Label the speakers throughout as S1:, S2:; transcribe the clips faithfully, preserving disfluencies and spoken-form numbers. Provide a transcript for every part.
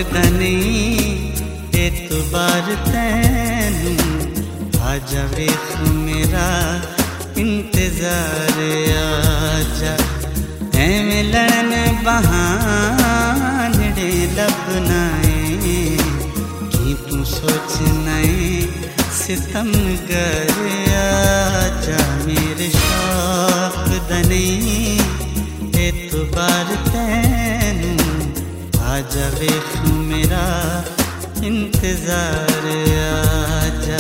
S1: दनी एतबार तैनू आजा वेख मेरा इंतजार आजा एवें लड़न बहाने लभना की तू सोचना सितम गर आजा मेरे शौक दनी एतबार तैनू आजा वेख मेरा इंतजार आजा।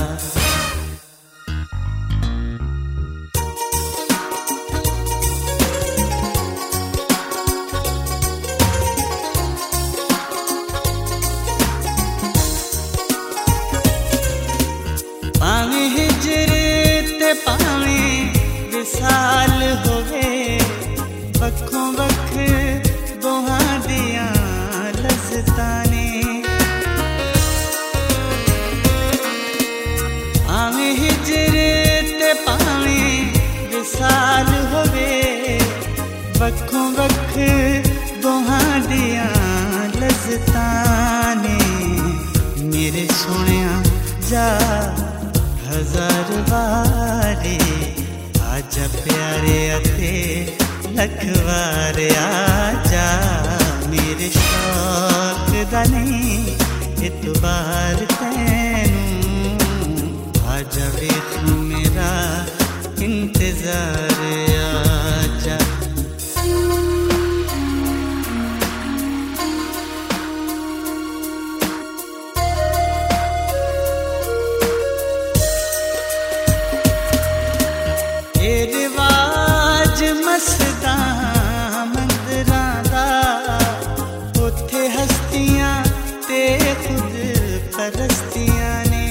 S1: पावे हिजरे ते पावे विसाल होवे वखों वख दोहां दियां लज़ताने पावे हिजरे ते पावे विसाल होवे वखों वख दोहां दियां लज़ताने मेरे सोहणिया जा हजार वारे आजा प्यारे अते लख वारे आजा मेरे शौक दनी एतबार तैनू आजा वेख मेरा इंतजार आजा। मसदा मंदरां दा उत्थे हस्तियां ते खुद परस्तियां ने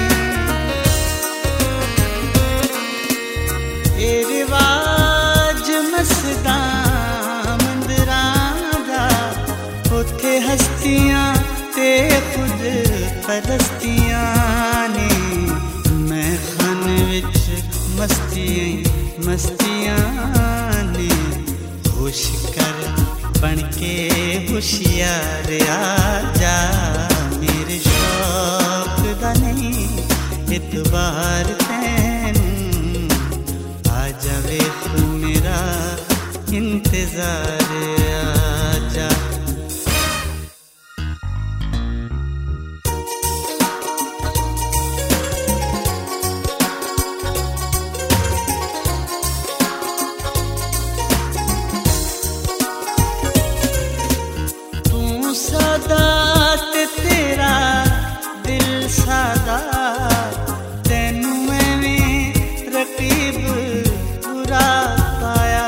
S1: ए रिवाज मसदा मंदरां दा उत्थे हस्तियां ते खुद परस्तियां ने मैं खान विच मस्तियां मस्तियां ने होश कर बनके होशियार आजा मेरे शौक दनी एतबार तैनू आजा वेख मेरा इंतजार आजा। सादा ते तेरा दिल सादा तैनू एवें रकीब बुरा पाया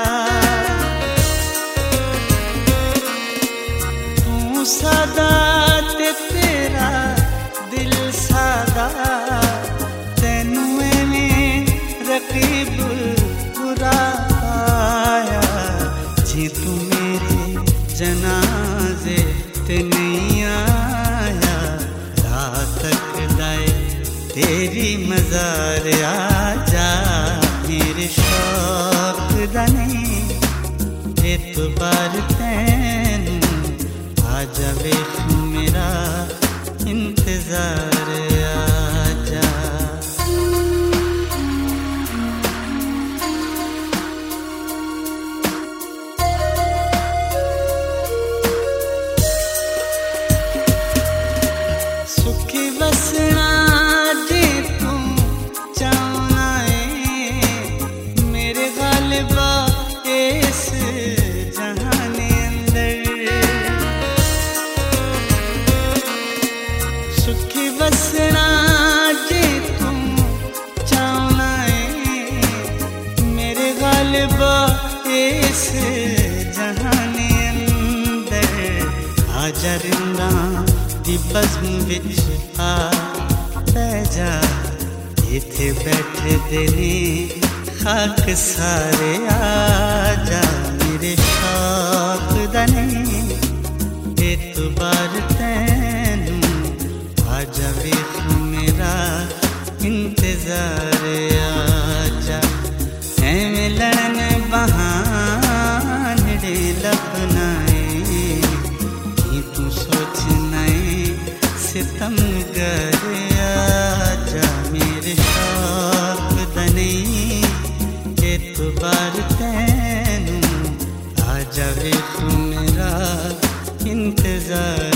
S1: तू सादा ते तेरा दिल सादा तैनू एवें रकीब बुरा पाया जे तू मेरे जनाजे ते नहीं आया रात तक दाए तेरी मजार आजा मेरे शौक दनी एतबार तैनू आजा वेख मेरा इंतजार आजा। सुखी बसना जे तू चाहना है मेरे गालिबा इस जहाने अंदर सुखी बसना जे तू चाहना है मेरे गालिबा इस जहाने अंदर आजा रिंदा दी बज़्म विच आ पै जा इत्थे बैठे दे ने खाक सारे आजा मेरे शौक दनी एतबार तैनू आजा वेख मेरा इंतजार आजा एवें लड़न बहाने लभना की तू सोचना सितमगर आजा मेरे शौक दनी एतबार तैनू आ जावे तू मेरा इंतजार